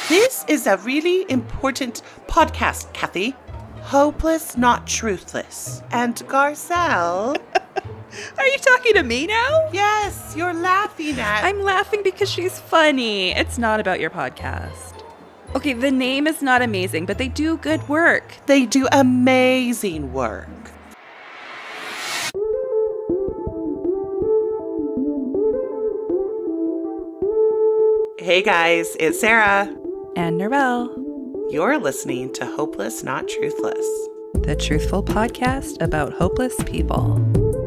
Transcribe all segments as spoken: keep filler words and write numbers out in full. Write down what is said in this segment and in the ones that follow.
This is a really important podcast, Kathy. Hopeless, Not Truthless. And Garcelle... Are you talking to me now? Yes, you're laughing at... I'm laughing because she's funny. It's not about your podcast. Okay, the name is not amazing, but they do good work. They do amazing work. Hey guys, it's Sarah. And Narelle. You're listening to Hopeless, Not Truthless. The truthful podcast about hopeless people.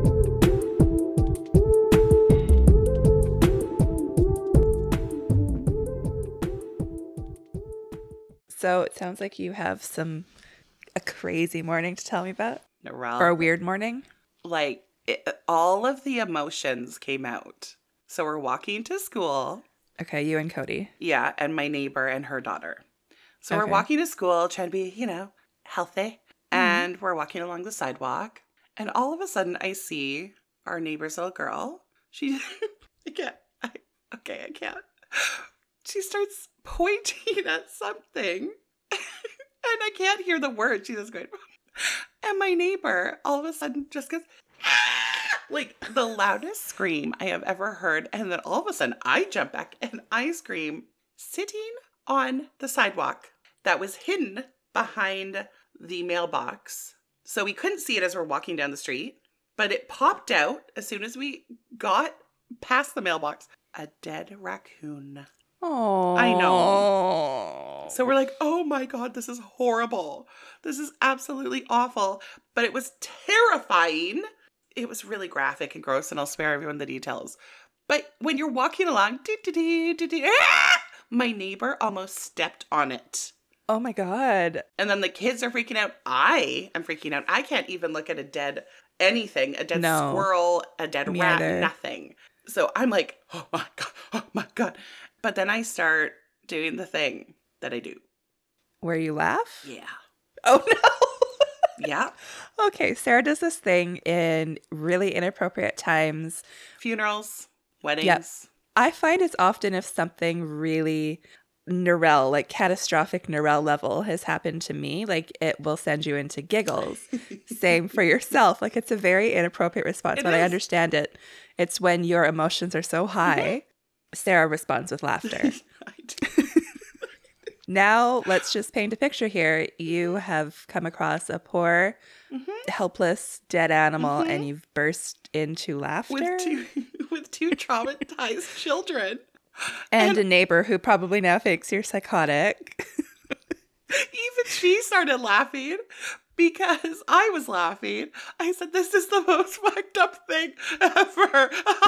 So it sounds like you have some, a crazy morning to tell me about. Narelle. Or a weird morning. Like, it, all of the emotions came out. So we're walking to school. Okay, you and Cody. Yeah, and my neighbor and her daughter. So Okay. we're walking to school, trying to be, you know, healthy. Mm-hmm. And we're walking along the sidewalk. And all of a sudden, I see our neighbor's little girl. She, I can't, I, okay, I can't. She starts pointing at something. And I can't hear the word. She's just going, and my neighbor all of a sudden just goes, like the loudest scream I have ever heard. And then all of a sudden I jump back and I scream, sitting on the sidewalk that was hidden behind the mailbox. So we couldn't see it as we're walking down the street, but it popped out as soon as we got past the mailbox. A dead raccoon. Oh, I know. So we're like, oh my God, this is horrible. This is absolutely awful. But it was terrifying. It was really graphic and gross, and I'll spare everyone the details. But when you're walking along, dee, dee, dee, dee, dee, ah! My neighbor almost stepped on it. Oh my God. And then the kids are freaking out. I am freaking out. I can't even look at a dead anything, a dead No. squirrel, a dead Me rat, either. nothing. So I'm like, oh my God, oh my God. But then I start doing the thing that I do. Where you laugh? Yeah. Oh no. Yeah. Okay, Sarah does this thing in really inappropriate times. Funerals, weddings. Yep. I find it's often if something really Narelle, like catastrophic Narelle level has happened to me, like it will send you into giggles. Same for yourself. Like it's a very inappropriate response, It but is. I understand it. It's when your emotions are so high. Sarah responds with laughter. I do. Now, let's just paint a picture here. You have come across a poor, Mm-hmm. helpless, dead animal, Mhm. and you've burst into laughter. With two with two traumatized children. and a neighbor who probably now thinks you're psychotic. Even she started laughing because I was laughing. I said, this is the most fucked up thing ever.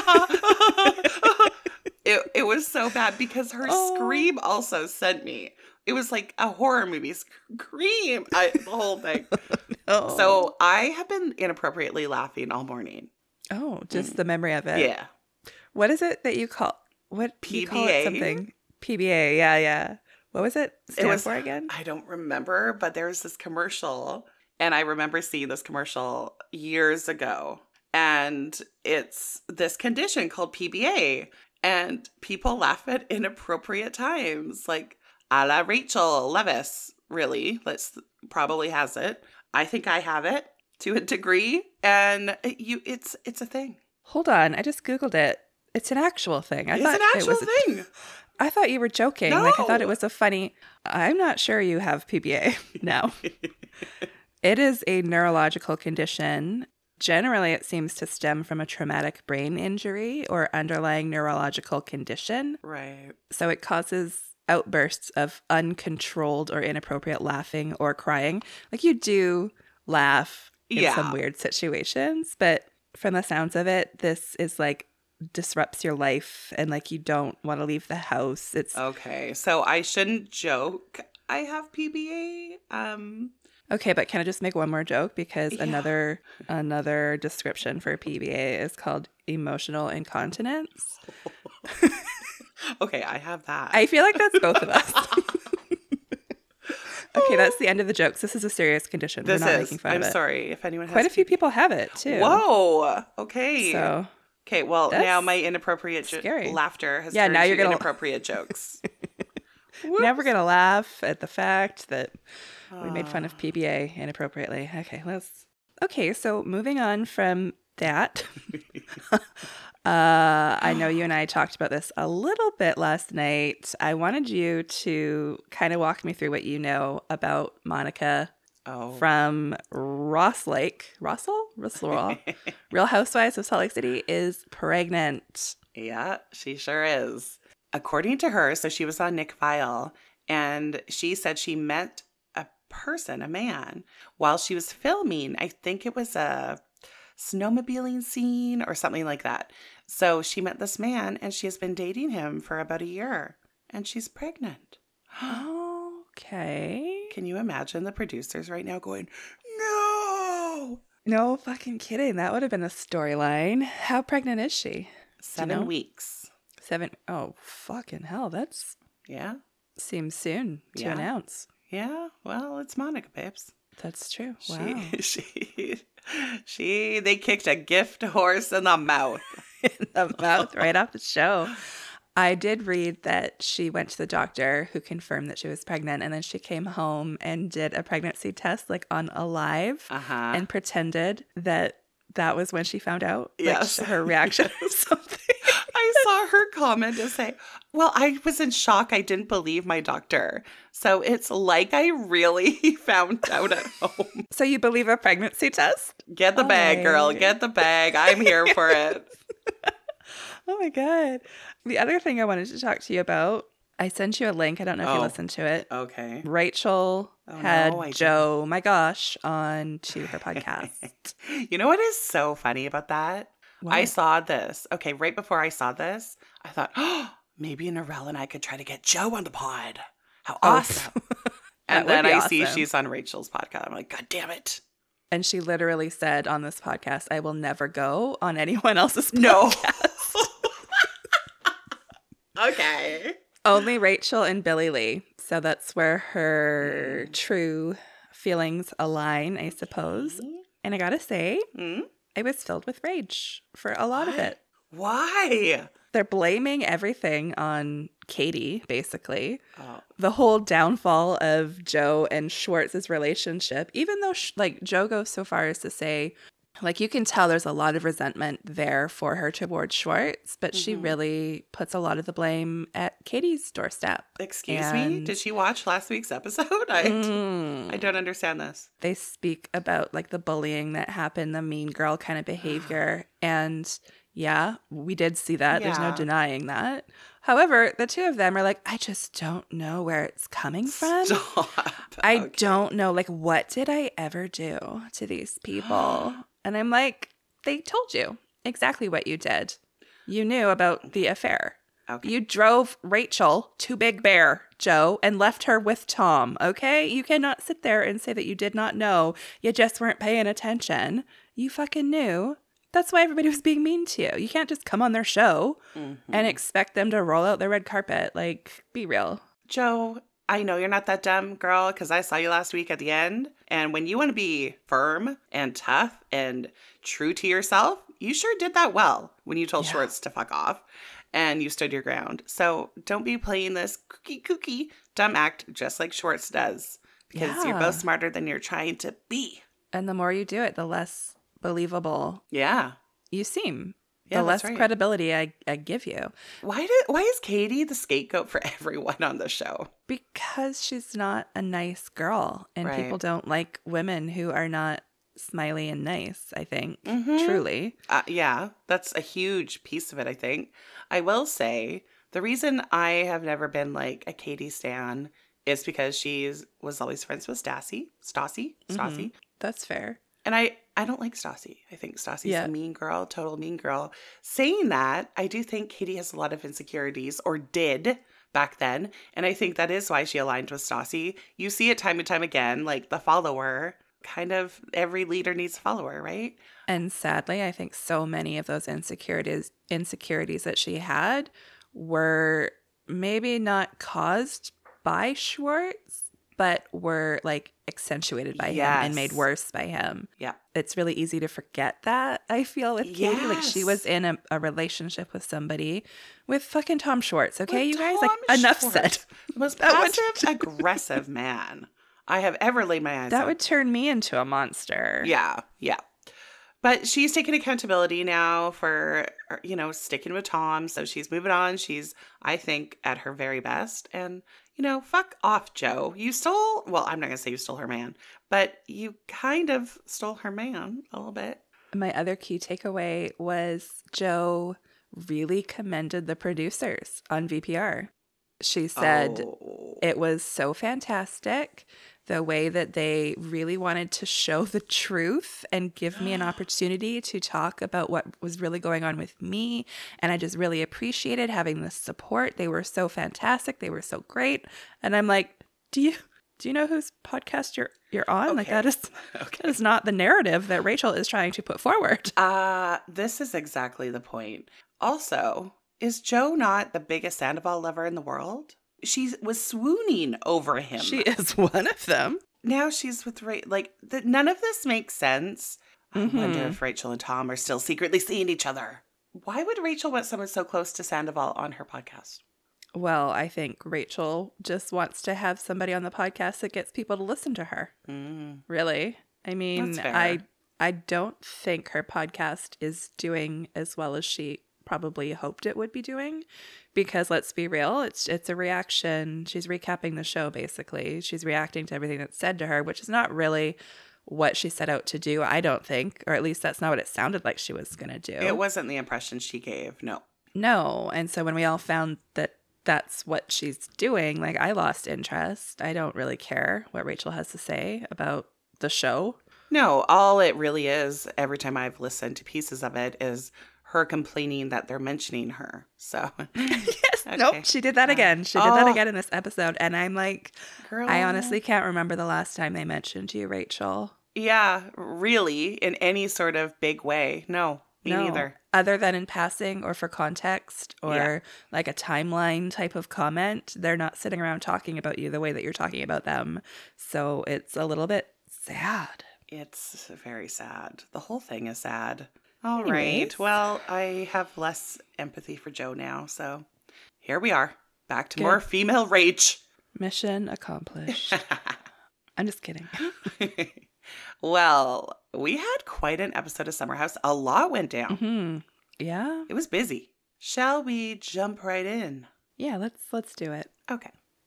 it, it was so bad because her Oh. scream also sent me. It was like a horror movie scream. I, the whole thing. Oh. So I have been inappropriately laughing all morning. Oh, just the memory of it. Yeah. What is it that you call, what you call it P B A? something? P B A, yeah, yeah. What was it stand It was, for again? I don't remember, but there was this commercial, and I remember seeing this commercial years ago. And it's this condition called P B A, and people laugh at inappropriate times, like a la Rachel Leviss. Really, let's probably has it. I think I have it to a degree, and it, you, it's it's a thing. Hold on, I just Googled it. It's an actual thing. I It's thought an it actual was a- thing. I thought you were joking. Like I thought No. it was a funny. I'm not sure you have P B A now. It is a neurological condition. Generally, it seems to stem from a traumatic brain injury or underlying neurological condition. Right. So it causes outbursts of uncontrolled or inappropriate laughing or crying. Like you do laugh in Yeah. some weird situations, but from the sounds of it, this is like disrupts your life and like you don't want to leave the house. It's Okay, so I shouldn't joke. I have P B A. Um, okay, but can I just make one more joke because Yeah. another another description for P B A is called emotional incontinence. okay, I have that. I feel like that's both of us. Okay, that's the end of the jokes. This is a serious condition. this We're not is. making fun I'm of it. sorry if anyone has Quite a few P B A. people have it too. Whoa. Okay. So okay. Well, That's now my inappropriate jo- scary. laughter has Yeah, turned now you're to gonna- inappropriate jokes. Never gonna laugh at the fact that we made fun Ah. of P B A inappropriately. Okay, let's. Okay, so moving on from that. uh, I know you and I talked about this a little bit last night. I wanted you to kind of walk me through what you know about Monica Oh. from Ross Lake. Russell? Russell? Real Housewives of Salt Lake City is pregnant. Yeah, she sure is. According to her, so she was on Nick Viall, and she said she met a person, a man, while she was filming. I think it was a snowmobiling scene or something like that. So she met this man, and she has been dating him for about a year, and she's pregnant. Okay. Can you imagine the producers right now going, no? No fucking kidding. That would have been a storyline. How pregnant is she? Seven know? weeks. Seven. Oh, fucking hell. That's Yeah. seems soon to Yeah. announce. Yeah. Well, it's Monica, babes. That's true. Wow. She, she, she, they kicked a gift horse in the mouth. In the mouth right off the show. I did read that she went to the doctor who confirmed that she was pregnant, and then she came home and did a pregnancy test like on Alive Uh-huh. and pretended that that was when she found out. Like, Yes. her reaction was something. I saw her comment and say, well, I was in shock. I didn't believe my doctor. So it's like I really found out at home. So you believe a pregnancy test? Get the All bag, girl. right. Get the bag. I'm here for it. Oh my God. The other thing I wanted to talk to you about, I sent you a link. I don't know if you Oh. listened to it. Okay. Rachel Oh, had no, I Joe, my gosh, on to her podcast. You know what is so funny about that? I What? saw this. Okay, right before I saw this, I thought, oh, maybe Narelle and I could try to get Joe on the pod. How Oh, awesome. That And would then be I see awesome. she's on Rachel's podcast. I'm like, God damn it. And she literally said on this podcast, I will never go on anyone else's podcast. No. Okay. Only Rachel and Billy Lee. So that's where her true feelings align, I suppose. And I gotta say, Hmm? I was filled with rage for a lot of What? it. Why? They're blaming everything on Katie, basically. Oh, The whole downfall of Joe and Schwartz's relationship, even though, sh- like, Joe goes so far as to say, like, you can tell there's a lot of resentment there for her towards Schwartz, but she Mhm. really puts a lot of the blame at Katie's doorstep. excuse me? And- Did she watch last week's episode? I, Mm. I don't understand this. They speak about, like, the bullying that happened, the mean girl kind of behavior. And yeah, we did see that. There's no Yeah. denying that. However, the two of them are like, I just don't know where it's coming from. Stop. I Okay. don't know. Like, what did I ever do to these people? And I'm like, they told you exactly what you did. You knew about the affair. Okay. You drove Rachel to Big Bear, Joe, and left her with Tom, okay? You cannot sit there and say that you did not know. You just weren't paying attention. You fucking knew. That's why everybody was being mean to you. You can't just come on their show Mhm. and expect them to roll out the red carpet. Like, be real. Joe, I know you're not that dumb, girl, because I saw you last week at the end. And when you want to be firm and tough and true to yourself, you sure did that well when you told Yeah. Schwartz to fuck off and you stood your ground. So don't be playing this cookie cookie dumb act just like Schwartz does, because you're Yeah. both smarter than you're trying to be. And the more you do it, the less believable Yeah. you seem. Yeah, the that's less right. credibility I, I give you. Why did why is Katie the scapegoat for everyone on the show? Because she's not a nice girl. And Right. people don't like women who are not smiley and nice, I think. Mhm. Truly. Uh, yeah, that's a huge piece of it, I think. I will say the reason I have never been like a Katie stan is because she's was always friends with Stassi, Stassi, Stassi. That's fair. And I, I don't like Stassi. I think Stassi's Yeah. a mean girl, total mean girl. Saying that, I do think Katie has a lot of insecurities, or did back then. And I think that is why she aligned with Stassi. You see it time and time again, like the follower. Kind of every leader needs a follower, right? And sadly, I think so many of those insecurities insecurities that she had were maybe not caused by Schwartz, but were like accentuated by him and made Yes. worse by him. Yeah. It's really easy to forget that, I feel, with Katie. Like, she was Yes. in a, a relationship with somebody with fucking Tom Schwartz, okay, With you guys? Tom Like, enough Schwartz, said. the most That would- passive aggressive man I have ever laid my eyes That on. would turn me into a monster. Yeah, yeah. But she's taking accountability now for, you know, sticking with Tom. So she's moving on. She's, I think, at her very best. And, you know, fuck off, Joe. You stole, well, I'm not going to say you stole her man, but you kind of stole her man a little bit. My other key takeaway was Joe really commended the producers on V P R. She said Oh. it was so fantastic, the way that they really wanted to show the truth and give me an opportunity to talk about what was really going on with me. And I just really appreciated having this support. They were so fantastic. They were so great. And I'm like, do you do you know whose podcast you're you're on? Okay. Like, that is Okay. that is not the narrative that Rachel is trying to put forward. Uh, this is exactly the point. Also, is Joe not the biggest Sandoval lover in the world? She was swooning over him. She is one of them. Now she's with Rachel. Like, the, none of this makes sense. I Mhm. wonder if Rachel and Tom are still secretly seeing each other. Why would Rachel want someone so close to Sandoval on her podcast? Well, I think Rachel just wants to have somebody on the podcast that gets people to listen to her. Mm. Really? I mean, That's fair. I I don't think her podcast is doing as well as she probably hoped it would be doing, because let's be real, it's it's a reaction. She's recapping the show, basically. She's reacting to everything that's said to her, which is not really what she set out to do, I don't think, or at least that's not what it sounded like she was going to do. It wasn't the impression she gave. No. No. And so when we all found that that's what she's doing, like, I lost interest. I don't really care what Rachel has to say about the show. No, all it really is, every time I've listened to pieces of it, is her complaining that they're mentioning her. So, Yes. Okay. Nope. She did that again. She did that Oh. again in this episode. And I'm like, girl. I honestly can't remember the last time they mentioned you, Rachel. Yeah, really, in any sort of big way. No, me No. neither. Other than in passing or for context or Yeah. like a timeline type of comment, they're not sitting around talking about you the way that you're talking about them. So it's a little bit sad. It's very sad. The whole thing is sad. All Anyways. right. Well, I have less empathy for Joe now. So here we are. Back to Good. more female rage. Mission accomplished. I'm just kidding. Well, we had quite an episode of Summer House. A lot went down. Hmm. Yeah. It was busy. Shall we jump right in? Yeah, let's let's do it. Okay.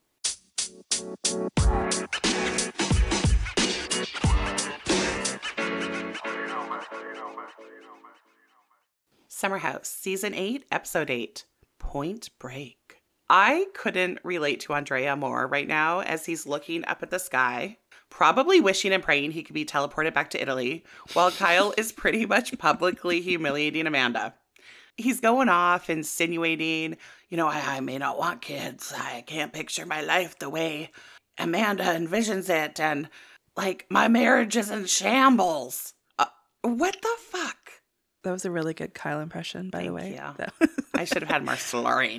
Summer House, Season eight, Episode eight, Point Break. I couldn't relate to Andrea more right now as he's looking up at the sky, probably wishing and praying he could be teleported back to Italy, while Kyle is pretty much publicly humiliating Amanda. He's going off, insinuating, you know, I, I may not want kids. I can't picture my life the way Amanda envisions it. And, like, my marriage is in shambles. Uh, what the fuck? That was a really good Kyle impression, by the Thank way. you. That- I should have had more slurring.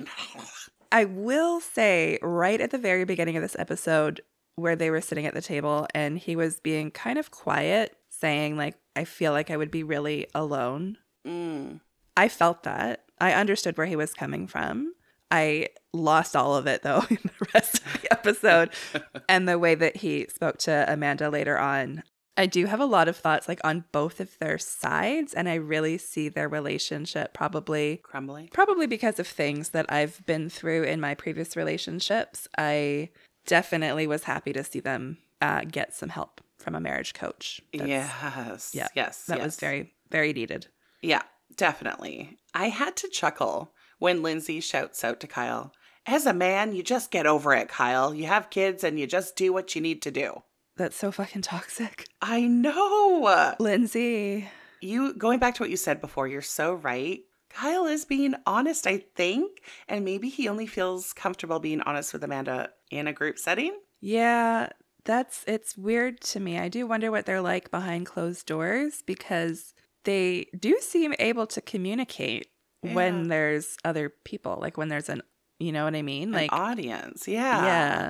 I will say, right at the very beginning of this episode, where they were sitting at the table and he was being kind of quiet, saying, like, I feel like I would be really alone. Mm. I felt that. I understood where he was coming from. I lost all of it, though, in the rest of the episode. And the way that he spoke to Amanda later on. I do have a lot of thoughts, like, on both of their sides. And I really see their relationship probably Crumbling. Probably because of things that I've been through in my previous relationships. I definitely was happy to see them uh, get some help from a marriage coach. That's- Yes. Yeah. Yes. That yes. was very, very needed. Yeah, definitely. I had to chuckle when Lindsay shouts out to Kyle, as a man, you just get over it, Kyle. You have kids and you just do what you need to do. That's so fucking toxic. I know. Lindsay. You, going back to what you said before, you're so right. Kyle is being honest, I think. And maybe he only feels comfortable being honest with Amanda in a group setting. Yeah, that's, it's weird to me. I do wonder what they're like behind closed doors because they do seem able to communicate Yeah. when there's other people, like when there's an, you know what I mean? An Like, audience. Yeah. yeah.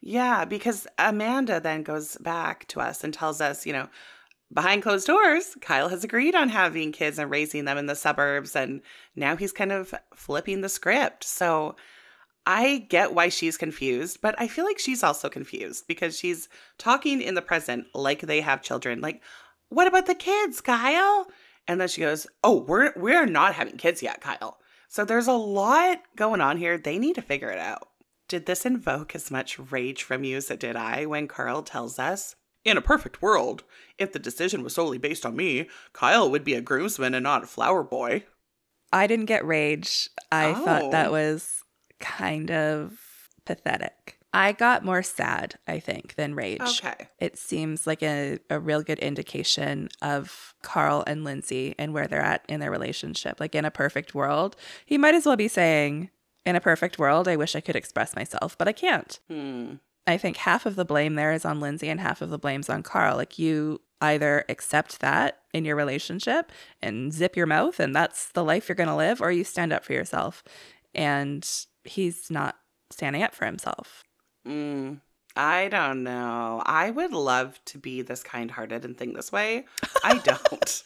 Yeah, because Amanda then goes back to us and tells us, you know, behind closed doors, Kyle has agreed on having kids and raising them in the suburbs. And now he's kind of flipping the script. So I get why she's confused, but I feel like she's also confused because she's talking in the present like they have children. Like, what about the kids, Kyle? And then she goes, oh, we're we're not having kids yet, Kyle. So there's a lot going on here. They need to figure it out. Did this invoke as much rage from you as it did I when Carl tells us, in a perfect world, if the decision was solely based on me, Kyle would be a groomsman and not a flower boy? I didn't get rage. I Oh. thought that was kind of pathetic. I got more sad, I think, than rage. Okay. It seems like a, a real good indication of Carl and Lindsay and where they're at in their relationship. Like in a perfect world, he might as well be saying, in a perfect world, I wish I could express myself, but I can't. Hmm. I think half of the blame there is on Lindsay and half of the blame's on Carl. Like you either accept that in your relationship and zip your mouth and that's the life you're going to live, or you stand up for yourself. And he's not standing up for himself. Mm, I don't know. I would love to be this kind-hearted and think this way. I don't.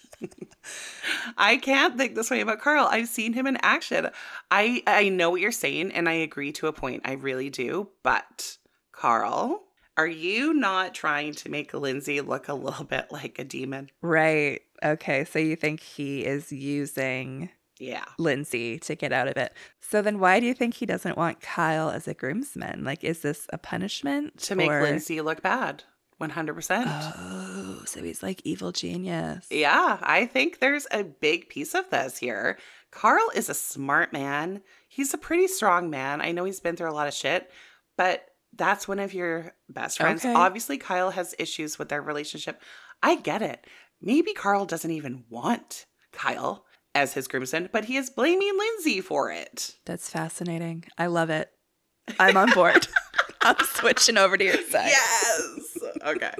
I can't think this way about Carl. I've seen him in action. I I know what you're saying, and I agree to a point. I really do. But Carl, are you not trying to make Lindsay look a little bit like a demon? Right. Okay. So you think he is using Yeah. Lindsay to get out of it. So then why do you think he doesn't want Kyle as a groomsman? Like, is this a punishment? To make or... Lindsay look bad. one hundred percent. Oh, so he's like evil genius. Yeah, I think there's a big piece of this here. Carl is a smart man. He's a pretty strong man. I know he's been through a lot of shit, but that's one of your best friends. Okay. Obviously, Kyle has issues with their relationship. I get it. Maybe Carl doesn't even want Kyle as his groomsman, but he is blaming Lindsay for it. That's fascinating. I love it. I'm on board. I'm switching over to your side. Yes. Okay.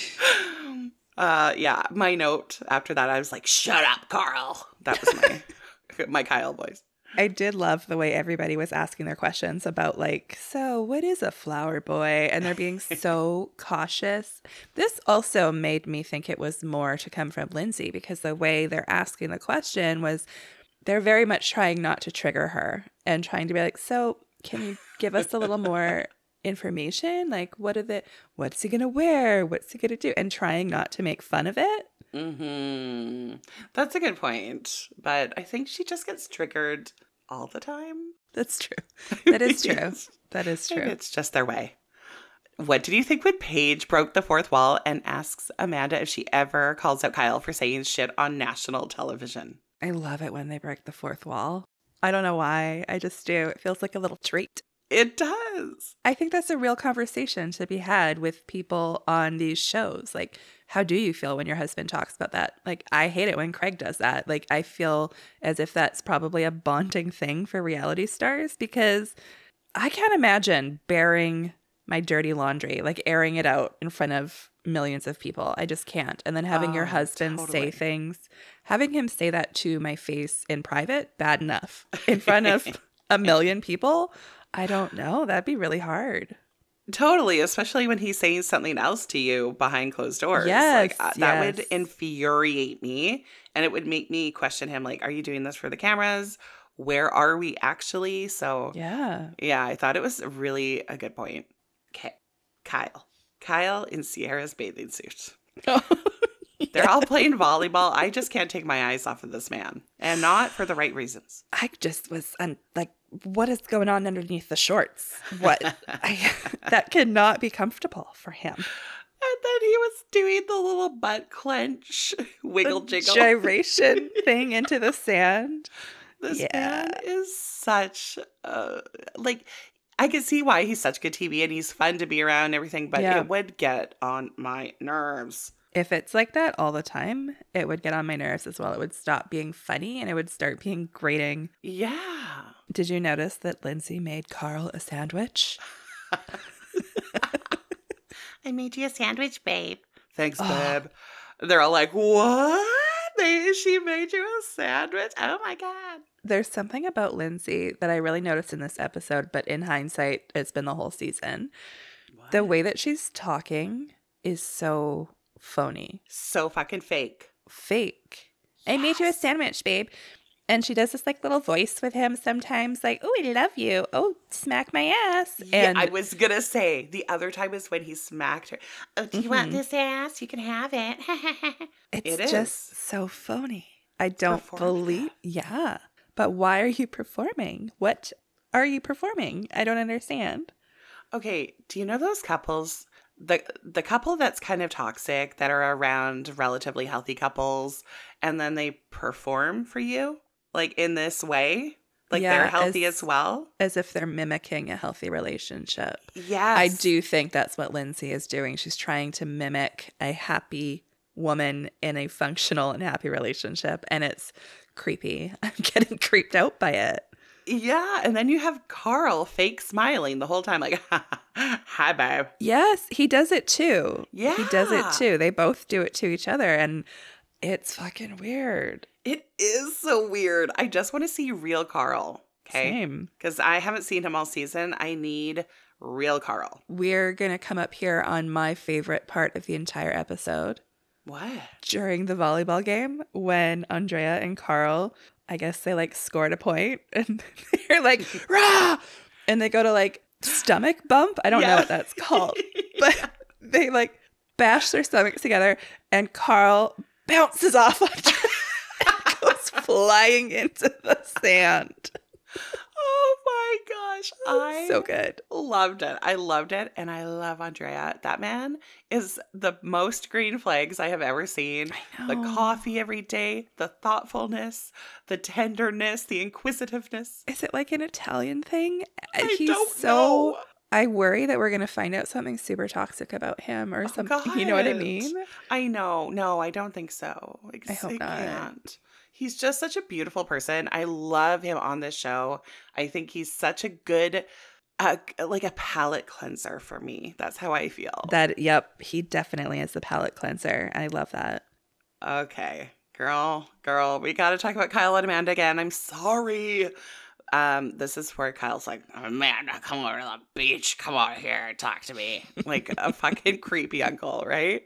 Uh, yeah, my note after that, I was like, shut up, Carl. That was my my Kyle voice. I did love the way everybody was asking their questions about like, so what is a flower boy? And they're being so cautious. This also made me think it was more to come from Lindsay because the way they're asking the question was they're very much trying not to trigger her and trying to be like, so can you give us a little more information? Like, what are the, what's he going to wear? What's he going to do? And trying not to make fun of it. Mm-hmm. That's a good point. But I think she just gets triggered all the time. That's true. That is true. That is true. And it's just their way. What did you think when Paige broke the fourth wall and asks Amanda if she ever calls out Kyle for saying shit on national television? I love it when they break the fourth wall. I don't know why. I just do. It feels like a little treat. It does. I think that's a real conversation to be had with people on these shows. Like, how do you feel when your husband talks about that? Like, I hate it when Craig does that. Like, I feel as if that's probably a bonding thing for reality stars because I can't imagine bearing my dirty laundry, like airing it out in front of millions of people. I just can't. And then having Oh, your husband totally. say things, having him say that to my face in private, bad enough. In front of a million people, I don't know. That'd be really hard. Totally, especially when he's saying something else to you behind closed doors. Yes, like, uh, that would yes. infuriate me, and it would make me question him. Like, are you doing this for the cameras? Where are we actually? So, Yeah. yeah, I thought it was really a good point. Okay, Kyle. Kyle in Sierra's bathing suit. They're all playing volleyball. I just can't take my eyes off of this man, and not for the right reasons. I just was un- like, what is going on underneath the shorts? What? I, that could not be comfortable for him. And then he was doing the little butt clench, wiggle The jiggle. gyration thing into the sand. This Yeah. man is such a, like, I can see why he's such good T V and he's fun to be around and everything, but Yeah. it would get on my nerves. If it's like that all the time, it would get on my nerves as well. It would stop being funny and it would start being grating. Yeah. Did you notice that Lindsay made Carl a sandwich? I made you a sandwich, babe. Thanks, Oh. babe. They're all like, what? They, she made you a sandwich? Oh my God. There's something about Lindsay that I really noticed in this episode, but in hindsight, it's been the whole season. What? The way that she's talking is so phony. So fucking fake. Fake. Yes. I made you a sandwich, babe. And she does this like little voice with him sometimes, like, oh, I love you. Oh, smack my ass. Yeah, and I was going to say the other time is when he smacked her. Oh, do you mm-hmm. want this ass? You can have it. It's it just is. so phony. I don't believe. Yeah. But why are you performing? What are you performing? I don't understand. Okay. Do you know those couples? The the couple that's kind of toxic that are around relatively healthy couples and then they perform for you? Like in this way, like yeah, they're healthy as, as well. As if they're mimicking a healthy relationship. Yes. I do think that's what Lindsay is doing. She's trying to mimic a happy woman in a functional and happy relationship. And it's creepy. I'm getting creeped out by it. Yeah. And then you have Carl fake smiling the whole time. Like, hi, babe. Yes. He does it too. Yeah. He does it too. They both do it to each other. And it's fucking weird. It is so weird. I just want to see real Carl. Okay. Same. Because I haven't seen him all season. I need real Carl. We're going to come up here on my favorite part of the entire episode. What? During the volleyball game when Andrea and Carl, I guess they like scored a point and they're like, rah! And they go to like stomach bump. I don't yeah. know what that's called. But yeah. they like bash their stomachs together and Carl bounces off on and goes flying into the sand. Oh my gosh. I so good. Loved it. I loved it. And I love Andrea. That man is the most green flags I have ever seen. I know. The coffee every day, the thoughtfulness, the tenderness, the inquisitiveness. Is it like an Italian thing? I He's don't so know. I worry that we're going to find out something super toxic about him or oh, something. God. You know what I mean? I know. No, I don't think so. I hope I not. Can't. He's just such a beautiful person. I love him on this show. I think he's such a good, uh, like a palate cleanser for me. That's how I feel. That, yep. He definitely is the palate cleanser. I love that. Okay. Girl, girl, we got to talk about Kyle and Amanda again. I'm sorry. Um, this is where Kyle's like, Amanda, come over to the beach. Come over here and talk to me. Like a fucking creepy uncle, right?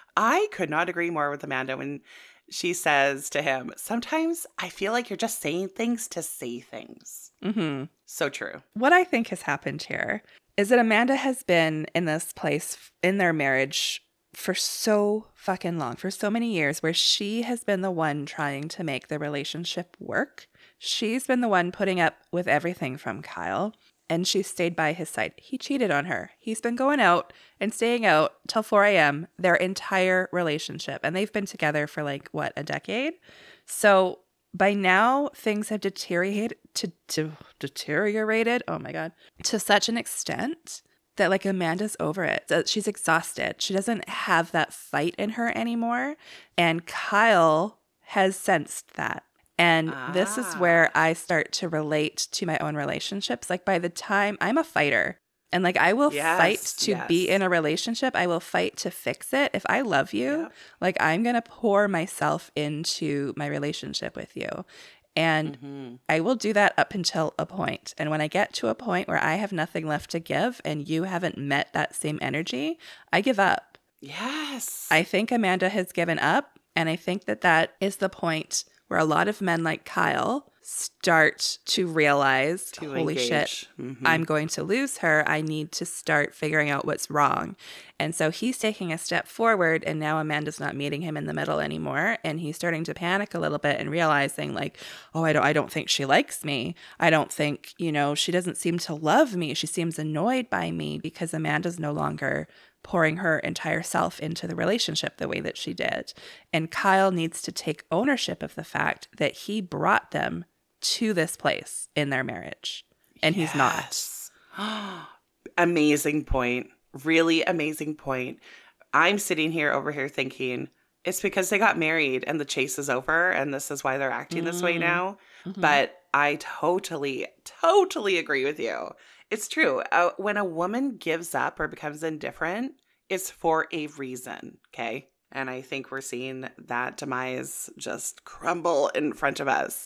I could not agree more with Amanda when she says to him, sometimes I feel like you're just saying things to say things. Mm-hmm. So true. What I think has happened here is that Amanda has been in this place in their marriage for so fucking long, for so many years, where she has been the one trying to make the relationship work. She's been the one putting up with everything from Kyle, and she stayed by his side. He cheated on her. He's been going out and staying out till four a.m. their entire relationship, and they've been together for like, what, a decade? So by now, things have deteriorated, to, to, deteriorated, oh my God, to such an extent that like Amanda's over it. That she's exhausted. She doesn't have that fight in her anymore, and Kyle has sensed that. And ah. this is where I start to relate to my own relationships. Like by the time I'm a fighter and like I will yes, fight to yes. be in a relationship. I will fight to fix it. If I love you, yep. like I'm going to pour myself into my relationship with you. And mm-hmm. I will do that up until a point. And when I get to a point where I have nothing left to give and you haven't met that same energy, I give up. Yes. I think Amanda has given up. And I think that that is the point where a lot of men like Kyle start to realize, to holy engage. shit, mm-hmm. I'm going to lose her. I need to start figuring out what's wrong. And so he's taking a step forward, and now Amanda's not meeting him in the middle anymore. And he's starting to panic a little bit and realizing like, oh, I don't, I don't think she likes me. I don't think, you know, she doesn't seem to love me. She seems annoyed by me because Amanda's no longer pouring her entire self into the relationship the way that she did. And Kyle needs to take ownership of the fact that he brought them to this place in their marriage. And yes. he's not. Amazing point. Really amazing point. I'm sitting here over here thinking it's because they got married and the chase is over and this is why they're acting mm-hmm. this way now. Mm-hmm. But I totally, totally agree with you. It's true. Uh, when a woman gives up or becomes indifferent, it's for a reason, okay? And I think we're seeing that demise just crumble in front of us.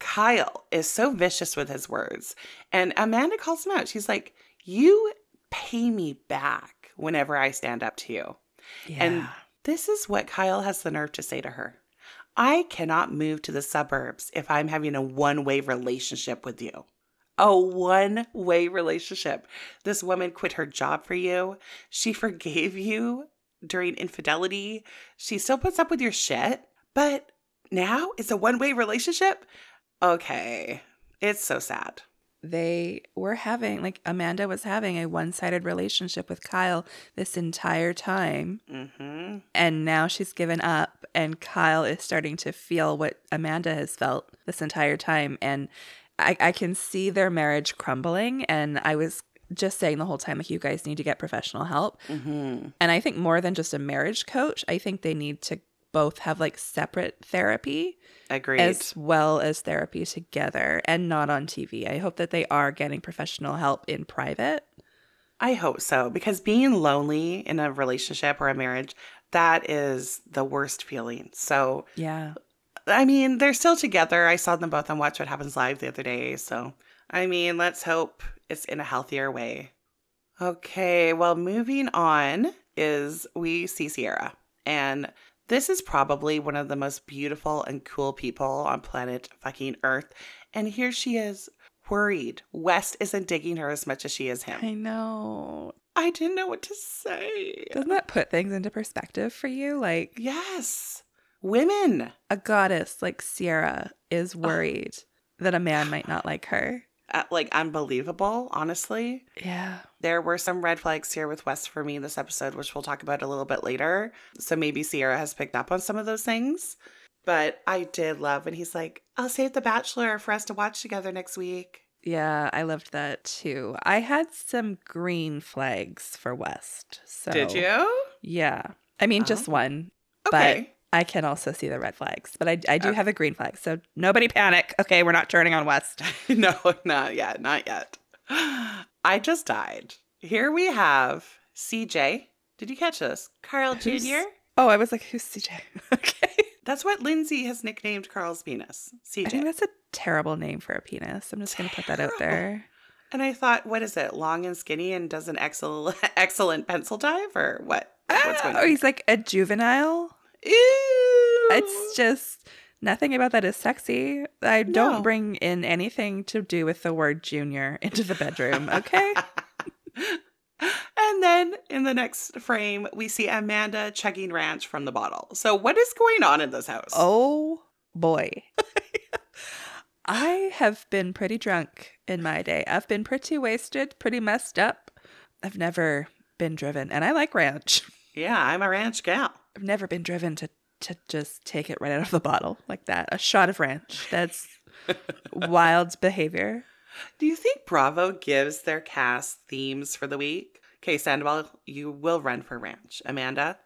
Kyle is so vicious with his words. And Amanda calls him out. She's like, you pay me back whenever I stand up to you. Yeah. And this is what Kyle has the nerve to say to her. I cannot move to the suburbs if I'm having a one-way relationship with you. A one-way relationship. This woman quit her job for you. She forgave you during infidelity. She still puts up with your shit. But now it's a one-way relationship? Okay. It's so sad. They were having, like, Amanda was having a one-sided relationship with Kyle this entire time. Mm-hmm. And now she's given up, and Kyle is starting to feel what Amanda has felt this entire time. And I, I can see their marriage crumbling. And I was just saying the whole time, like, you guys need to get professional help. Mm-hmm. And I think more than just a marriage coach, I think they need to both have, like, separate therapy. Agreed. As well as therapy together, and not on T V. I hope that they are getting professional help in private. I hope so, because being lonely in a relationship or a marriage, that is the worst feeling. So, yeah. I mean, they're still together. I saw them both on Watch What Happens Live the other day. So, I mean, let's hope it's in a healthier way. Okay, well, moving on is we see Ciara. And this is probably one of the most beautiful and cool people on planet fucking Earth. And here she is, worried. West isn't digging her as much as she is him. I know. I didn't know what to say. Doesn't that put things into perspective for you? Like, Yes. Women. a goddess like Ciara is worried that a man might not like her. Uh, like, unbelievable, honestly. Yeah. There were some red flags here with West for me in this episode, which we'll talk about a little bit later. So maybe Ciara has picked up on some of those things. But I did love when he's like, I'll save The Bachelor for us to watch together next week. Yeah, I loved that too. I had some green flags for West. So Did you? Yeah. I mean, just Oh. one. Okay. But I can also see the red flags. But I, I do Okay. have a green flag. So nobody panic. Okay, we're not turning on West. No, not yet. Not yet. I just died. Here we have C J. Did you catch this? Carl Who's- Junior Oh, I was like, who's C J? Okay. That's what Lindsay has nicknamed Carl's penis. C I think J. that's a terrible name for a penis. I'm just going to put that out there. And I thought, what is it? Long and skinny and does an excellent, excellent pencil dive or what? What's going Oh, on? he's like a juvenile. Ew. It's just nothing about that is sexy. I don't No. bring in anything to do with the word junior into the bedroom, okay? And then in the next frame, we see Amanda chugging ranch from the bottle. So what is going on in this house? Oh boy. I have been pretty drunk in my day. I've been pretty wasted, pretty messed up. I've never been driven, and I like ranch. Yeah, I'm a ranch gal. I've never been driven to, to just take it right out of the bottle like that. A shot of ranch. That's wild behavior. Do you think Bravo gives their cast themes for the week? Okay, Sandoval, you will run for ranch. Amanda,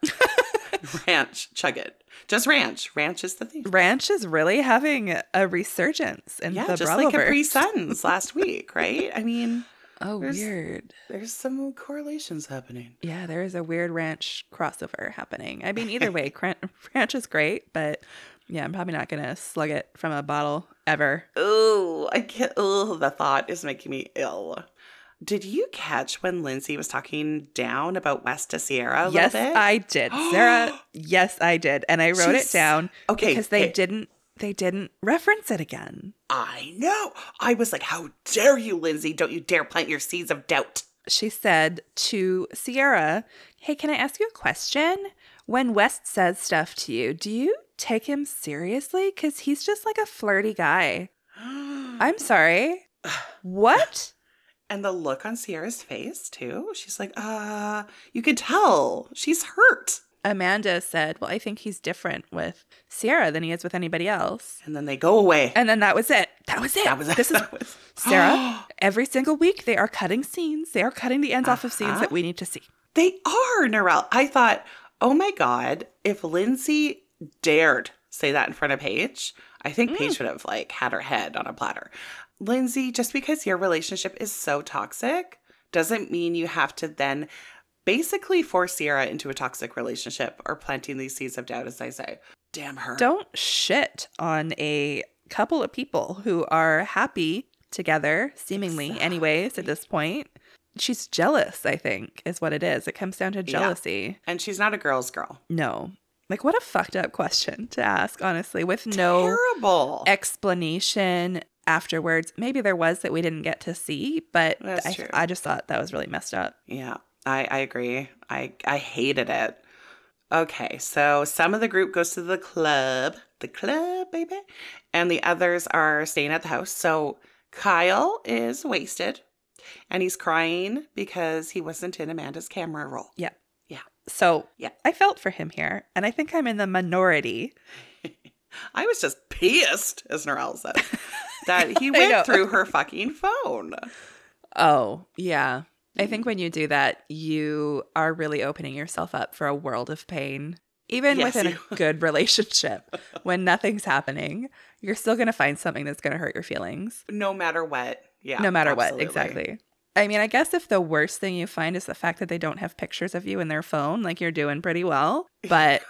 ranch, chug it. Just ranch. Ranch is the theme. Ranch is really having a resurgence in Yeah, the just like Bravoverse. Capri Suns last week, right? I mean, Oh, There's- weird. there's some correlations happening. Yeah, there is a weird ranch crossover happening. I mean, either way, cran- ranch is great, but yeah, I'm probably not going to slug it from a bottle ever. Oh, I get. Oh, the thought is making me ill. Did you catch when Lindsay was talking down about West to Ciara a Yes, little bit? I did. Sarah, yes, I did. And I wrote She's- it down okay, because they hey. didn't they didn't reference it again. I know. I was like, how dare you, Lindsay? Don't you dare plant your seeds of doubt. She said to Ciara, "Hey, can I ask you a question? When West says stuff to you, do you take him seriously? Because he's just like a flirty guy." I'm sorry. What? And the look on Ciara's face, too. She's like, uh, you can tell. She's hurt. Amanda said, "Well, I think he's different with Ciara than he is with anybody else." And then they go away. And then that was it. That was it. That was it. This is That was- Sarah. Every single week, they are cutting scenes. They are cutting the ends off of scenes Uh-huh. that we need to see. They are, Narelle. I thought, oh my God, if Lindsay dared say that in front of Paige, I think Paige would have like had her head on a platter. Lindsay, just because your relationship is so toxic doesn't mean you have to then basically force Ciara into a toxic relationship or planting these seeds of doubt, as I say. Damn her. Don't shit on a couple of people who are happy together, seemingly, anyways, at this point. she's jealous, I think, is what it is. It comes down to jealousy. Yeah. And she's not a girl's girl. No. Like, what a fucked up question to ask, honestly, with no Terrible explanation afterwards. Maybe there was that we didn't get to see, but That's I, true. I just thought that was really messed up. Yeah, I, I agree. I, I hated it. Okay, so some of the group goes to the club. The club, baby. And the others are staying at the house. So Kyle is wasted. And he's crying because he wasn't in Amanda's camera roll. Yeah. Yeah. So Yeah. I felt for him here, and I think I'm in the minority. I was just pissed, as Narelle said, that he went through her fucking phone. Oh, yeah. I think when you do that, you are really opening yourself up for a world of pain. Even Yes, within you- a good relationship, when nothing's happening, you're still going to find something that's going to hurt your feelings. No matter what. Yeah. no matter absolutely. what, exactly. I mean, I guess if the worst thing you find is the fact that they don't have pictures of you in their phone, like you're doing pretty well. But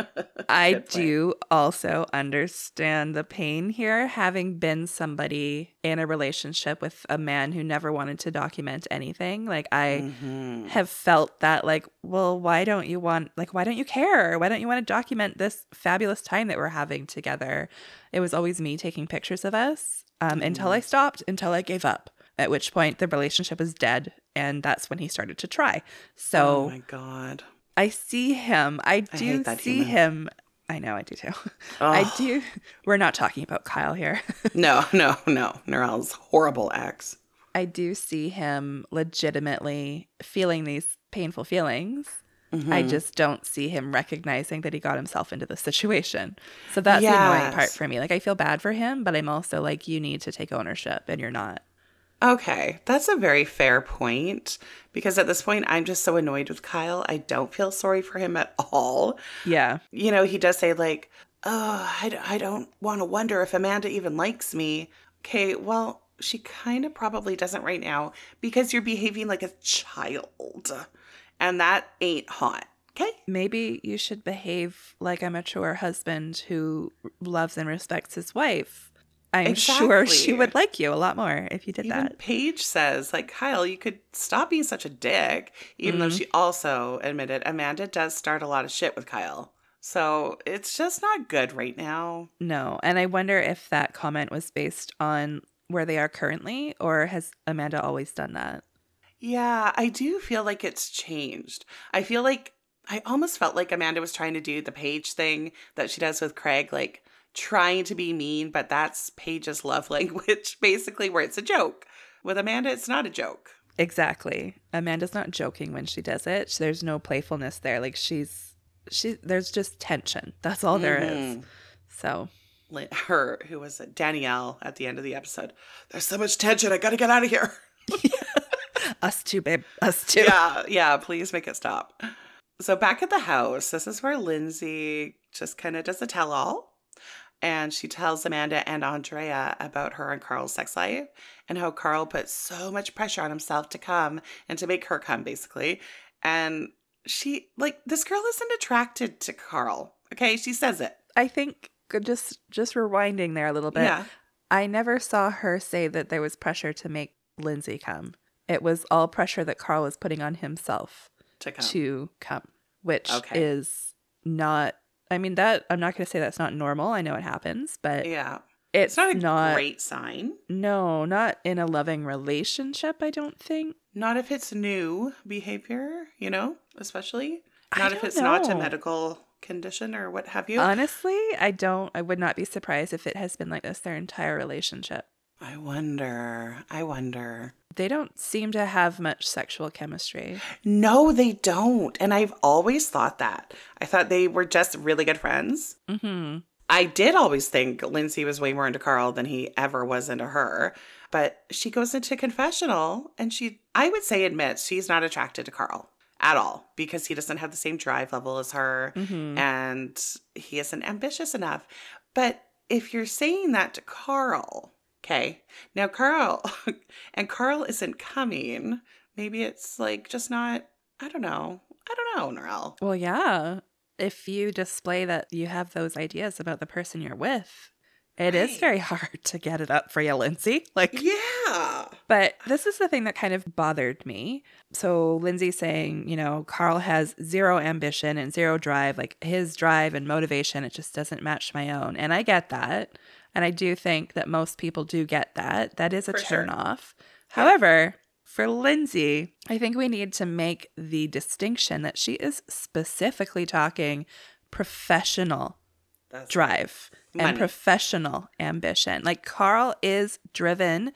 I Good point. do also understand the pain here, having been somebody in a relationship with a man who never wanted to document anything. Like I Mhm. have felt that, like, well, why don't you want, like, why don't you care? Why don't you want to document this fabulous time that we're having together? It was always me taking pictures of us um, Mm-hmm. until I stopped, until I gave up. At which point the relationship was dead, and that's when he started to try. So Oh my God. I see him. I I do hate that see human. him. I know, I do too. I Ugh. do. We're not talking about Kyle here. No, no, no. Narelle's horrible ex. I do see him legitimately feeling these painful feelings. Mm-hmm. I just don't see him recognizing that he got himself into the situation. So that's the annoying part Yes. for me. Like, I feel bad for him, but I'm also like, you need to take ownership, and you're not. Okay, that's a very fair point because at this point, I'm just so annoyed with Kyle. I don't feel sorry for him at all. Yeah. You know, he does say, like, oh, I, d- I don't want to wonder if Amanda even likes me. Okay, well, she kind of probably doesn't right now because you're behaving like a child. And that ain't hot. Okay? Maybe you should behave like a mature husband who loves and respects his wife. I'm sure she Exactly. would like you a lot more if you did Even that. Paige says, like, Kyle, you could stop being such a dick, even though she also admitted Amanda does start a lot of shit with Kyle. So it's just not good right now. No. And I wonder if that comment was based on where they are currently, or has Amanda always done that? Yeah, I do feel like it's changed. I feel like I almost felt like Amanda was trying to do the Paige thing that she does with Craig, like trying to be mean, but that's Paige's love language, basically, where it's a joke. With Amanda, it's not a joke. Exactly. Amanda's not joking when she does it. There's no playfulness there. Like she's, she, there's just tension. That's all there is. Mhm. So Like her, who was it? Danielle at the end of the episode. There's so much tension. I got to get out of here. us too, babe. Us too. Yeah, yeah, please make it stop. So back at the house, this is where Lindsay just kind of does a tell-all. And she tells Amanda and Andrea about her and Carl's sex life and how Carl put so much pressure on himself to come and to make her come, basically. And she, like, this girl isn't attracted to Carl. Okay, she says it. I think just just rewinding there a little bit. Yeah. I never saw her say that there was pressure to make Lindsay come. It was all pressure that Carl was putting on himself To come. to come, which Okay. is not, I mean, that, I'm not going to say that's not normal. I know it happens, but Yeah. it's, It's not a not, great sign. no, not in a loving relationship, I don't think. Not if it's new behavior, you know, especially. I Not if don't it's not a know. medical condition or what have you. Honestly, I don't, I would not be surprised if it has been like this their entire relationship. I wonder. I wonder. They don't seem to have much sexual chemistry. No, they don't. And I've always thought that. I thought they were just really good friends. Mm-hmm. I did always think Lindsay was way more into Carl than he ever was into her. But she goes into confessional and she, I would say, admits she's not attracted to Carl at all because he doesn't have the same drive level as her Mm-hmm. and he isn't ambitious enough. But if you're saying that to Carl, okay, now Carl, and Carl isn't coming, maybe it's like just not, I don't know. I don't know, Narelle. Well, yeah. If you display that you have those ideas about the person you're with, It Right. is very hard to get it up for you, Lindsay. Like, Yeah. but this is the thing that kind of bothered me. So Lindsay's saying, you know, Carl has zero ambition and zero drive. Like his drive and motivation, it just doesn't match my own. And I get that. And I do think that most people do get that. That is a For sure. turnoff. However, for Lindsay, I think we need to make the distinction that she is specifically talking professional That's drive Money. and professional ambition. Like Carl is driven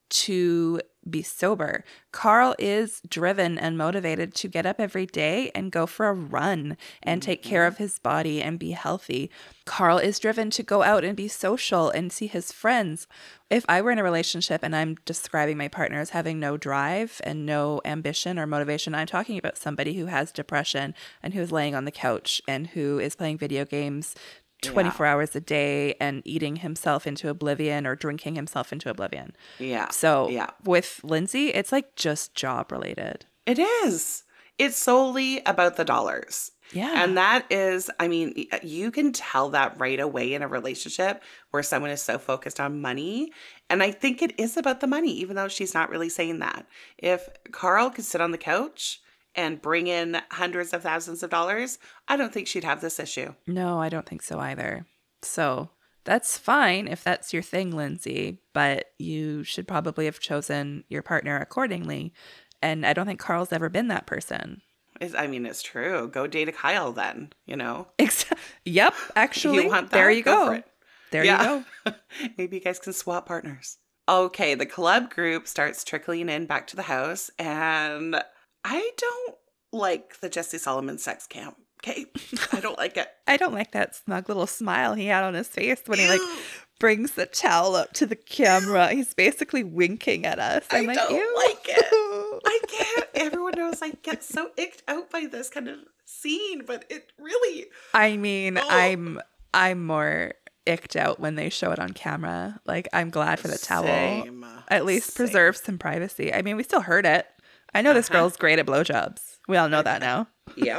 to be sober. Carl is driven and motivated to get up every day and go for a run and take care of his body and be healthy. Carl is driven to go out and be social and see his friends. If I were in a relationship and I'm describing my partner as having no drive and no ambition or motivation, I'm talking about somebody who has depression and who is laying on the couch and who is playing video games twenty-four Yeah. hours a day and eating himself into oblivion or drinking himself into oblivion. Yeah. So yeah. with Lindsay, it's like just job related. It is. It's solely about the dollars. Yeah. And that is, I mean, you can tell that right away in a relationship where someone is so focused on money. And I think it is about the money, even though she's not really saying that. If Carl could sit on the couch and bring in hundreds of thousands of dollars, I don't think she'd have this issue. No, I don't think so either. So that's fine if that's your thing, Lindsay, but you should probably have chosen your partner accordingly. And I don't think Carl's ever been that person. It's, I mean, it's true. Go date a Kyle then, you know? Ex- yep, actually, You want that? there you Go go. for it. There Yeah. you go. Maybe you guys can swap partners. Okay, the club group starts trickling in back to the house, and I don't like the Jesse Solomon sex cam. Okay, I don't like it. I don't like that smug little smile he had on his face when he like brings the towel up to the camera. He's basically winking at us. I'm I like, don't ew. like it. I can't. Everyone knows I get so icked out by this kind of scene, but it really. I mean, Oh. I'm I'm more icked out when they show it on camera. Like, I'm glad for the towel. Same. At least Same. preserve some privacy. I mean, we still heard it. I know this Uh-huh. girl's great at blowjobs. We all know that now. Yeah.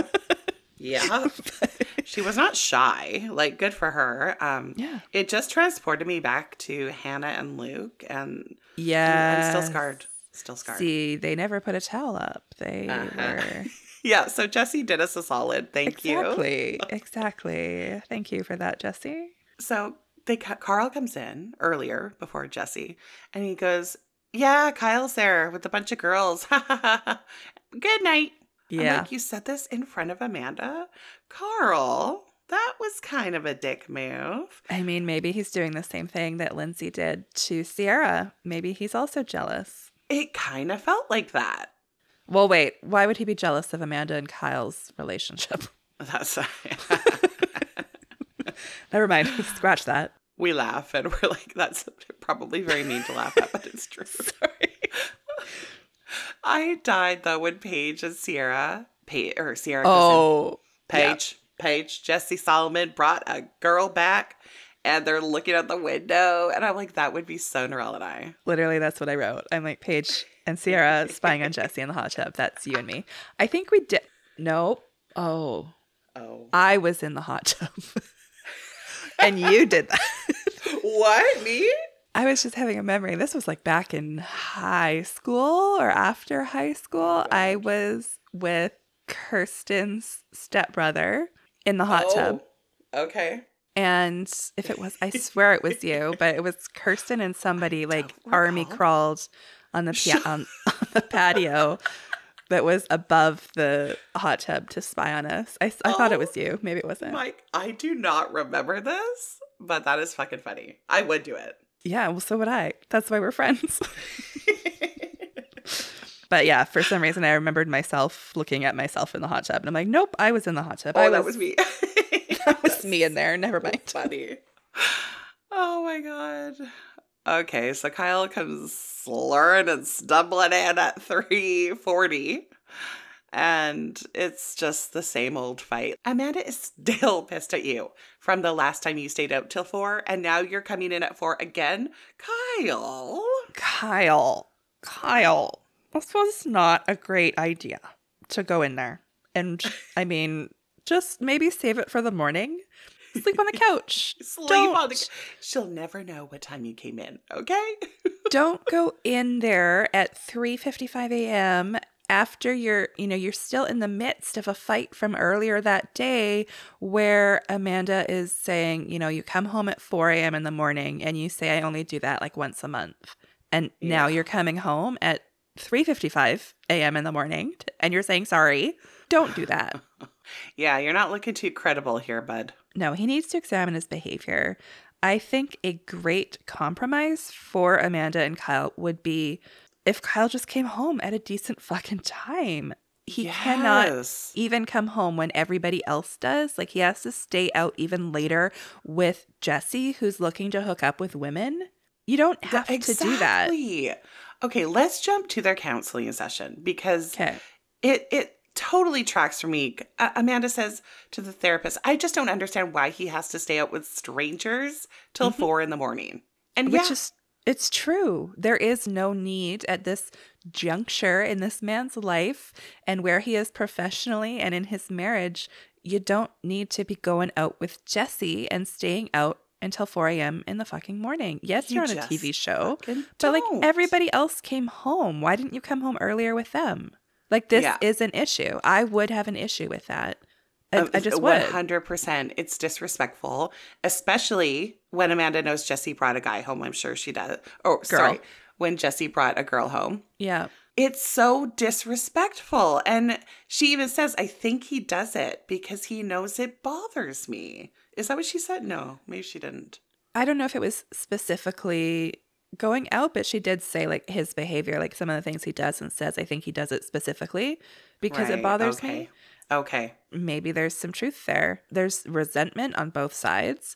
Yeah. She was not shy. Like, good for her. Um, Yeah. It just transported me back to Hannah and Luke, and Yeah. I'm still scarred. Still scarred. See, they never put a towel up. They Uh-huh. were Yeah, so Jesse did us a solid. Thank you. exactly, exactly. Thank you for that, Jesse. So they Carl comes in earlier before Jesse, and he goes, "Yeah, Kyle's there with a bunch of girls. Good night." I'm Yeah. like, you said this in front of Amanda? Carl, that was kind of a dick move. I mean, maybe he's doing the same thing that Lindsay did to Sierra. Maybe he's also jealous. It kind of felt like that. Well, wait. Why would he be jealous of Amanda and Kyle's relationship? That's Never mind. Scratch that. We laugh and we're like, that's probably very mean to laugh at, but it's true. Sorry. I died though when Paige and Sierra, Paige, or Sierra, goes in. Oh, Paige, Paige, Jesse Solomon brought a girl back, and they're looking out the window, and I'm like, that would be so Narelle and I. literally, that's what I wrote. I'm like, Paige and Sierra spying on Jesse in the hot tub. That's you and me. I think we did. Nope. Oh, Oh, I was in the hot tub. And you did that. what, me? I was just having a memory. This was like back in high school or after high school. I was with Kirsten's stepbrother in the hot tub. Oh, okay. And if it was, I swear it was you, but it was Kirsten and somebody like don't army recall. crawled on the pia- on, on the patio that was above the hot tub to spy on us. I, I thought it Oh. was you. Maybe it wasn't. Mike, I do not remember this, but that is fucking funny. I would do it. Yeah, well, so would I. That's why we're friends. But yeah, for some reason, I remembered myself looking at myself in the hot tub. And I'm like, nope, I was in the hot tub. Oh, I that was me. That was me in there. Never mind. Funny. Oh my god. Okay, so Kyle comes slurring and stumbling in at three forty. And it's just the same old fight. Amanda is still pissed at you from the last time you stayed out till four, and now you're coming in at four again. Kyle. Kyle. Kyle. This was not a great idea to go in there. And I mean, just maybe save it for the morning. Sleep on the couch. Sleep Don't. on the She'll never know what time you came in, okay? Don't go in there at three fifty-five a.m. after you're, you know, you're still in the midst of a fight from earlier that day where Amanda is saying, you know, you come home at four a.m. in the morning and you say, I only do that like once a month. And Yeah. now you're coming home at three fifty-five a.m. in the morning and you're saying sorry. Don't do that. Yeah, you're not looking too credible here, bud. No, he needs to examine his behavior. I think a great compromise for Amanda and Kyle would be if Kyle just came home at a decent fucking time. He Yes. cannot even come home when everybody else does. Like, he has to stay out even later with Jesse, who's looking to hook up with women. You don't have Th- to do that. Exactly. Okay, let's jump to their counseling session because Okay. it it totally tracks for me. Uh, Amanda says to the therapist, I just don't understand why he has to stay out with strangers till Mhm. four in the morning. And Which yeah, is, it's true. There is no need at this juncture in this man's life and where he is professionally and in his marriage. You don't need to be going out with Jesse and staying out until four a.m. in the fucking morning. Yes, You you're on a just T V show, fucking but like don't. everybody else came home. Why didn't you come home earlier with them? Like, this Yeah. is an issue. I would have an issue with that. I, Um, I just one would. hundred percent. It's disrespectful, especially when Amanda knows Jesse brought a guy home. I'm sure she does. Oh, sorry. When Jesse brought a girl home. Yeah. It's so disrespectful. And she even says, I think he does it because he knows it bothers me. Is that what she said? No, maybe she didn't. I don't know if it was specifically going out, but she did say like his behavior, like some of the things he does and says, I think he does it specifically because it Right, bothers okay. me. Okay. Maybe there's some truth there. There's resentment on both sides.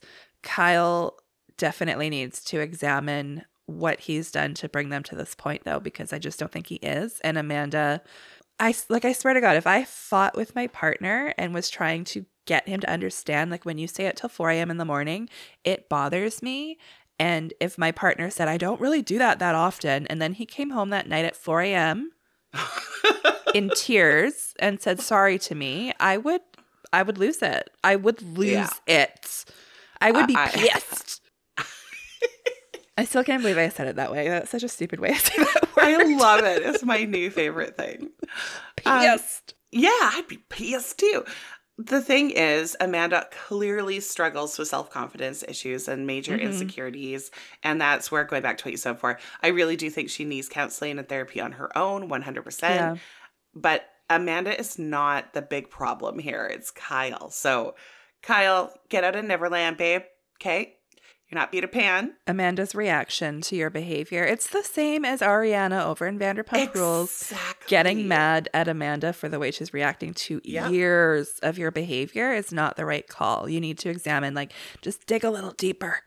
Kyle definitely needs to examine what he's done to bring them to this point, though, because I just don't think he is. And Amanda, I like, I swear to God, if I fought with my partner and was trying to get him to understand, like, when you stay up till four a.m. in the morning, it bothers me. And if my partner said, I don't really do that that often, and then he came home that night at four a.m. in tears and said sorry to me, I would I would lose it. I would lose Yeah. it. I would be I- I- pissed. I still can't believe I said it that way. That's such a stupid way to say that word. I love it. It's my new favorite thing. Um, Pissed. Yeah, I'd be pissed too. The thing is, Amanda clearly struggles with self-confidence issues and major Mhm. insecurities. And that's where, going back to what you said before, I really do think she needs counseling and therapy on her own, one hundred percent. Yeah. But Amanda is not the big problem here. It's Kyle. So, Kyle, get out of Neverland, babe. Okay? You're not Peter Pan. Amanda's reaction to your behavior. It's the same as Ariana over in Vanderpump Rules. Exactly. Getting mad at Amanda for the way she's reacting to Yeah. years of your behavior is not the right call. You need to examine, like, just dig a little deeper.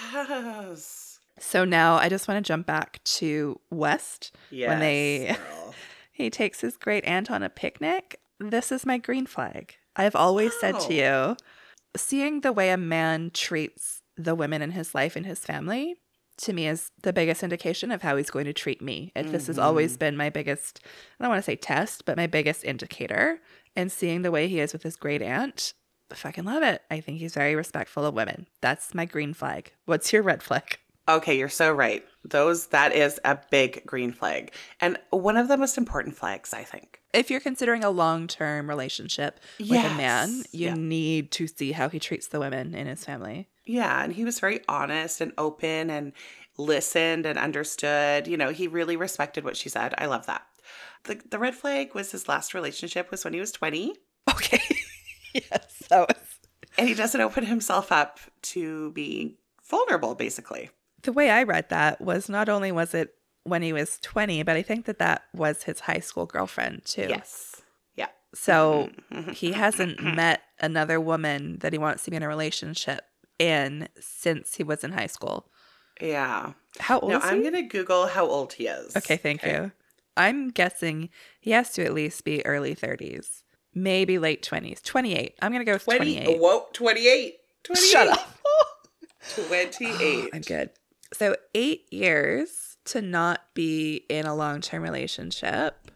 Yes. So now I just want to jump back to West. Yes. When they girl. he takes his great aunt on a picnic. This is my green flag. I've always said to you, seeing the way a man treats the women in his life and his family, to me, is the biggest indication of how he's going to treat me. And this has always been my biggest, I don't want to say test, but my biggest indicator. And seeing the way he is with his great aunt, I fucking love it. I think he's very respectful of women. That's my green flag. What's your red flag? Okay, you're so right. Those that is a big green flag. And one of the most important flags, I think. If you're considering a long-term relationship with a man, Yes. you Yeah. need to see how he treats the women in his family. Yeah, and he was very honest and open and listened and understood. You know, he really respected what she said. I love that. The the red flag was his last relationship was when he was twenty. Okay. Yes, that was... And he doesn't open himself up to being vulnerable, basically. The way I read that was not only was it when he was twenty, but I think that that was his high school girlfriend too. Yes. Yeah. So he hasn't met another woman that he wants to be in a relationship in since he was in high school. Yeah. How old No, is I'm he? going to Google how old he is. Okay, thank you. I'm guessing he has to at least be early thirties, maybe late twenties. twenty-eight. I'm going to go with twenty, twenty-eight. whoa, twenty-eight. twenty-eight. Shut up. twenty-eight. I'm good. So eight years to not be in a long-term relationship.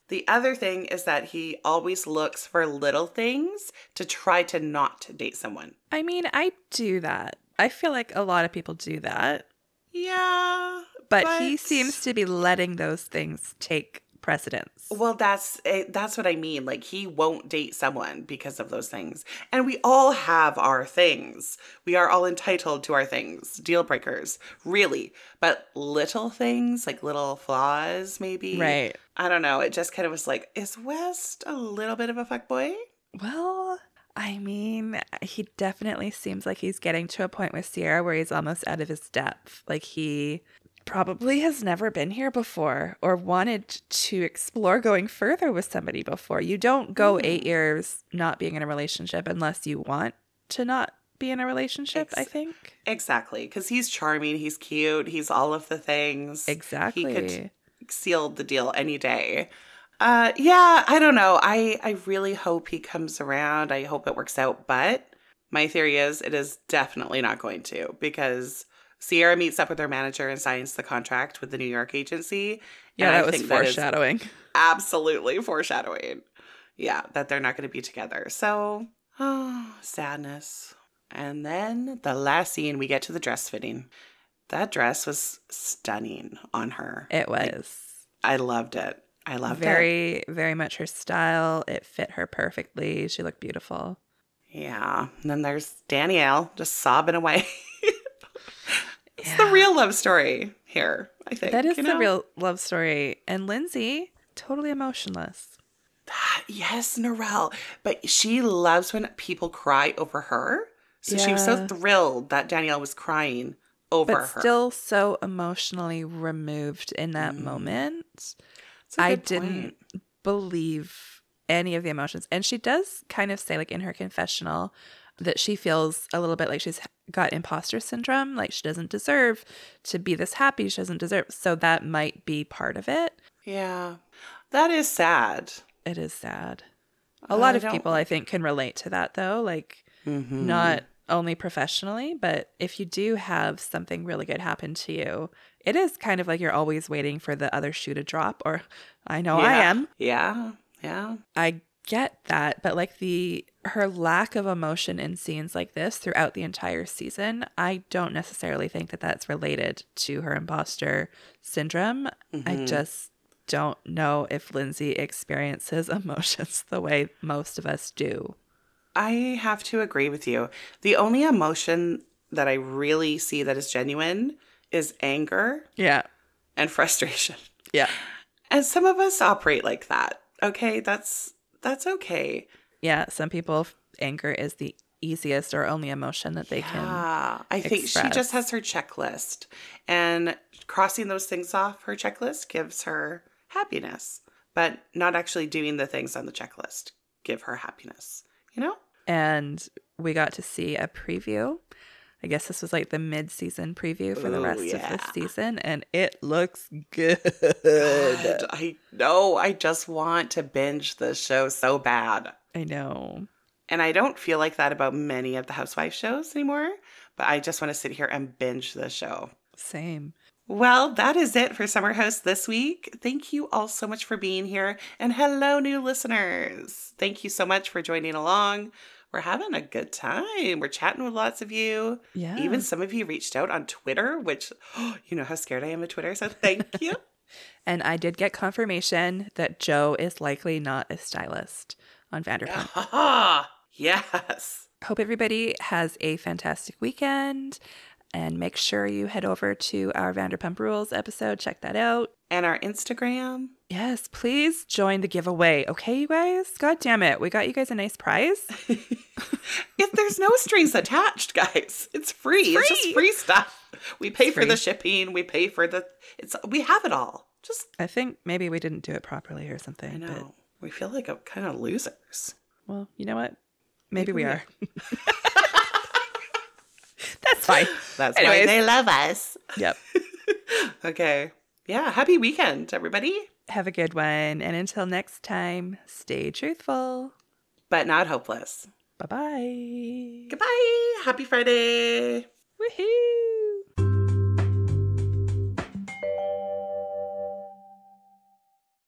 The other thing is that he always looks for little things to try to not date someone. I mean, I do that. I feel like a lot of people do that. Yeah. But, but he seems to be letting those things take precedence. Well, that's that's what I mean. Like, he won't date someone because of those things. And we all have our things. We are all entitled to our things. Deal breakers, really. But little things, like little flaws, maybe. Right. I don't know. It just kind of was like, is West a little bit of a fuckboy? Well, I mean, he definitely seems like he's getting to a point with Ciara where he's almost out of his depth. Like, he probably has never been here before or wanted to explore going further with somebody before. You don't go mm. eight years not being in a relationship unless you want to not be in a relationship, Ex- I think. Exactly. Because he's charming, he's cute, he's all of the things. Exactly. He could seal the deal any day. Uh, yeah, I don't know. I, I really hope he comes around. I hope it works out. But my theory is it is definitely not going to, because Ciara meets up with her manager and signs the contract with the New York agency. Yeah, that I was think foreshadowing. That absolutely foreshadowing. Yeah, that they're not going to be together. So, oh, sadness. And then the last scene, we get to the dress fitting. That dress was stunning on her. It was. I, I loved it. I loved very, it. Very, very much her style. It fit her perfectly. She looked beautiful. Yeah. And then there's Danielle just sobbing away. It's yeah. the real love story here, I think. That is you the know? real love story. And Lindsay, totally emotionless. That, yes, Narelle. But she loves when people cry over her. So yeah. she was so thrilled that Danielle was crying over but her. But still so emotionally removed in that mm. moment. I point. didn't believe any of the emotions. And she does kind of say, like, in her confessional, that she feels a little bit like she's got imposter syndrome, like she doesn't deserve to be this happy. She doesn't deserve. So that might be part of it. Yeah. That is sad. It is sad. A lot I of people, I think, can relate to that, though. Like, mm-hmm. not only professionally, but if you do have something really good happen to you, it is kind of like you're always waiting for the other shoe to drop. Or I know yeah. I am. Yeah. Yeah. I get that, but like the her lack of emotion in scenes like this throughout the entire season, I don't necessarily think that that's related to her imposter syndrome. Mm-hmm. I just don't know if Lindsay experiences emotions the way most of us do. I have to agree with you. The only emotion that I really see that is genuine is anger. Yeah. And frustration. Yeah. And some of us operate like that. Okay, that's That's okay. Yeah, some people, anger is the easiest or only emotion that they yeah, can Yeah, I think express. She just has her checklist. And crossing those things off her checklist gives her happiness. But not actually doing the things on the checklist give her happiness, you know? And we got to see a preview. I guess this was like the mid-season preview for Ooh, the rest yeah. of this season, and it looks good. God, I know. I just want to binge the show so bad. I know. And I don't feel like that about many of the Housewives shows anymore, but I just want to sit here and binge the show. Same. Well, that is it for Summer House this week. Thank you all so much for being here. And hello, new listeners. Thank you so much for joining along. We're having a good time. We're chatting with lots of you. Yeah. Even some of you reached out on Twitter, which, oh, you know how scared I am of Twitter, so thank you. And I did get confirmation that Joe is likely not a stylist on Vanderpump. Ah, yes. Hope everybody has a fantastic weekend. And make sure you head over to our Vanderpump Rules episode. Check that out. And our Instagram. Yes, please join the giveaway. Okay, you guys? God damn it. We got you guys a nice prize. If there's no strings attached, guys. It's free. It's, free. It's just free stuff. We pay it's for free. the shipping. We pay for the... It's we have it all. Just. I think maybe we didn't do it properly or something. I know. But... We feel like a kind of losers. Well, you know what? Maybe, maybe we, we are. That's fine. That's Anyways. why they love us. Yep. Okay. Yeah. Happy weekend, everybody. Have a good one. And until next time, stay truthful. But not hopeless. Bye-bye. Goodbye. Happy Friday. Woohoo.